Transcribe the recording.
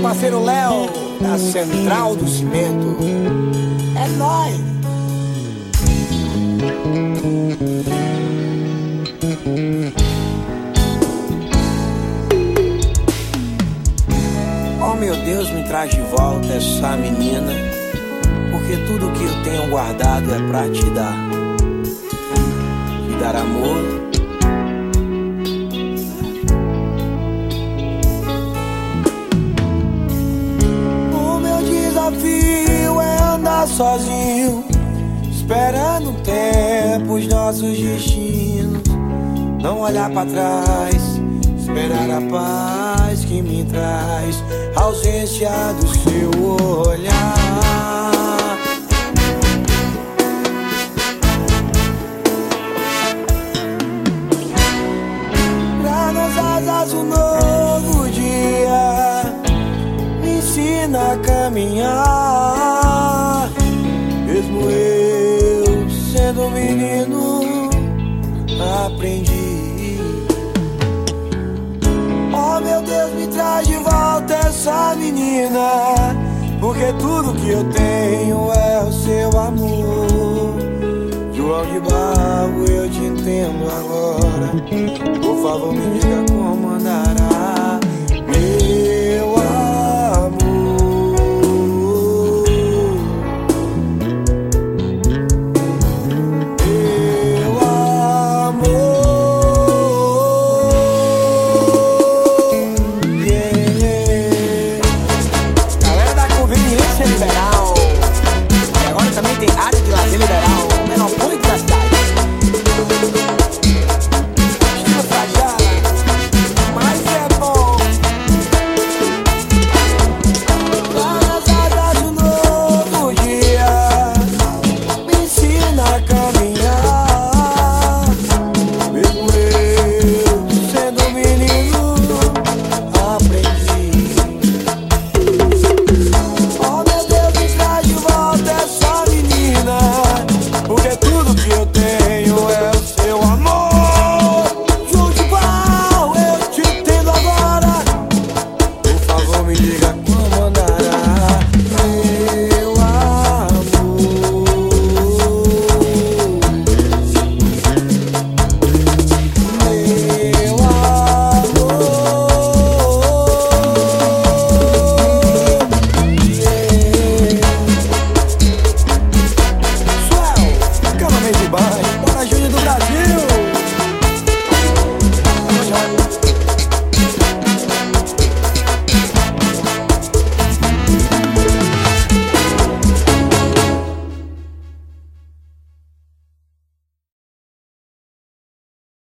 parceiro Léo, da Central do Cimento. É nóis! Oh meu Deus, me traz de volta essa menina, porque tudo que eu tenho guardado é pra te dar. Te dar amor. O meu desafio é andar sozinho, esperando o tempo, os nossos destinos. Não olhar pra trás, esperar a paz que me traz a ausência do seu olhar. Pra nós asas um novo dia, me ensina a caminhar. Mesmo eu sendo um menino, aprendi. Oh meu Deus, me traz de volta essa menina, porque tudo que eu tenho é o seu amor. João de Barro, eu te entendo agora. Por favor, me diga como andar.